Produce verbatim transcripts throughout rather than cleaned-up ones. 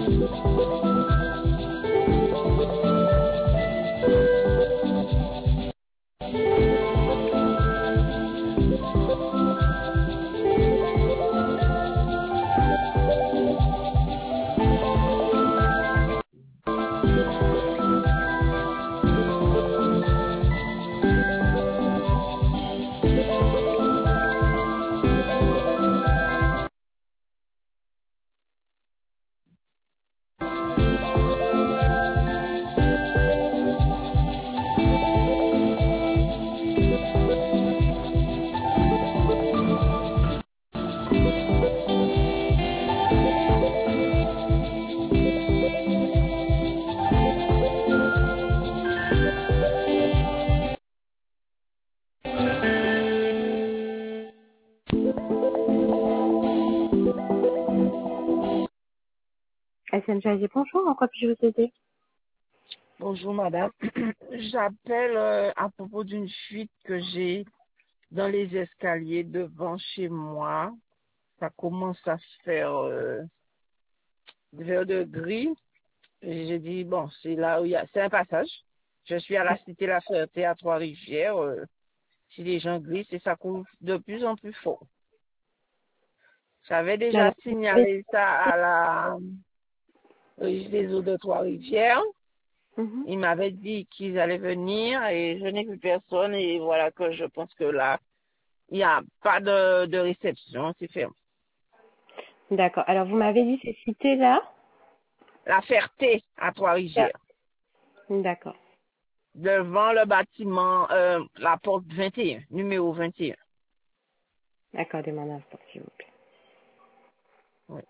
S N J A G, bonjour, en quoi puis-je vous aider? Bonjour madame, j'appelle euh, à propos d'une fuite que j'ai dans les escaliers devant chez moi. Ça commence à se faire euh, vert de gris. Et j'ai dit, bon, c'est là où il y a... C'est un passage. Je suis à la Cité La Ferté à Trois-Rivières. Euh, si les gens glissent, et ça coule de plus en plus fort. J'avais déjà Alors, signalé ça à la Régie des eaux de Trois-Rivières. mhm. Ils m'avaient dit qu'ils allaient venir et je n'ai vu personne et voilà que je pense que là, il n'y a pas de, de réception, c'est fermé. D'accord. Alors, vous m'avez dit ces cités-là? La Ferté à Ah, Trois-Rivières, d'accord. devant le bâtiment, euh, la porte vingt et un, numéro vingt et un. Accordez-moi un instant, s'il vous plaît. Oui.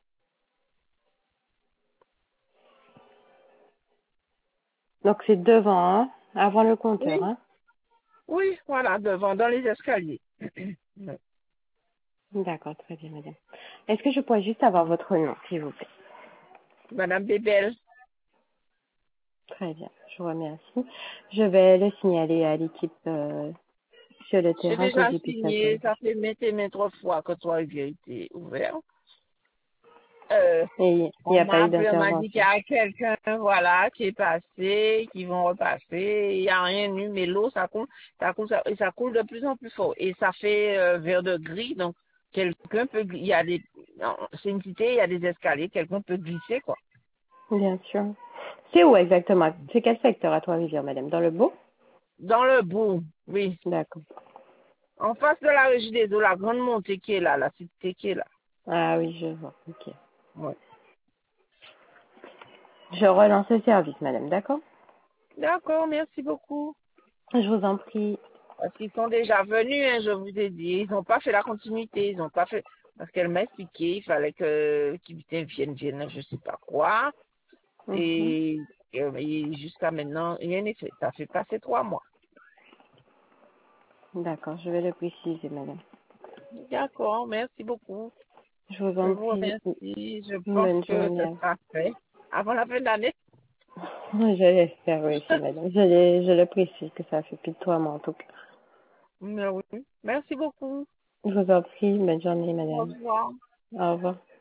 Donc, c'est devant, hein, avant le compteur, Oui, hein? oui, voilà, devant, dans les escaliers. Oui. D'accord, très bien, madame. Est-ce que je pourrais juste avoir votre nom, s'il vous plaît? Madame Bébel, Très bien, je vous remercie. Je vais le signaler à l'équipe euh, sur le j'ai terrain que déjà j'ai pu signé, s'interroger. ça fait maintes et maintes fois que Trois-Rivières était ouvert. Euh, Et il n'y On a pas m'a eu appelé, on m'a dit qu'il y d'intervention. a quelqu'un, voilà, qui est passé, qui vont repasser. Il n'y a rien eu, mais l'eau, ça coule, ça coule, ça, et ça coule de plus en plus fort. Et ça fait euh, vert de gris, donc quelqu'un peut, gl- il y a des, non, c'est une cité, il y a des escaliers, quelqu'un peut glisser, quoi. Bien sûr. C'est où exactement? C'est quel secteur à Trois-Rivières, madame? Dans le Beau? Dans le bout, oui. D'accord. En face de la régie des eaux, la grande montée qui est là, la cité qui est là. Ah oui, je vois. Ok. Ouais. Je relance le service, madame, d'accord? D'accord, merci beaucoup. Je vous en prie. Parce qu'ils sont déjà venus, hein, je vous ai dit. Ils n'ont pas fait la continuité. Ils n'ont pas fait. Parce qu'elle m'a expliqué, il fallait que qu'ils viennent, viennent, je sais pas quoi. Mhm. Et, et- et jusqu'à maintenant, rien n'est fait. Ça fait passer trois mois. D'accord, je vais le préciser, madame. D'accord, merci beaucoup. Je vous Je en vous prie. remercie. Je pense Bonne que journée ce à vous. sera fait avant la fin de l'année. Je l'espère, oui, c'est madame. Je, l'ai- je le précise que ça fait plus de trois mois en tout cas. Mais oui. Merci beaucoup. Je vous en prie. Bonne journée, Au madame. revoir. Au revoir.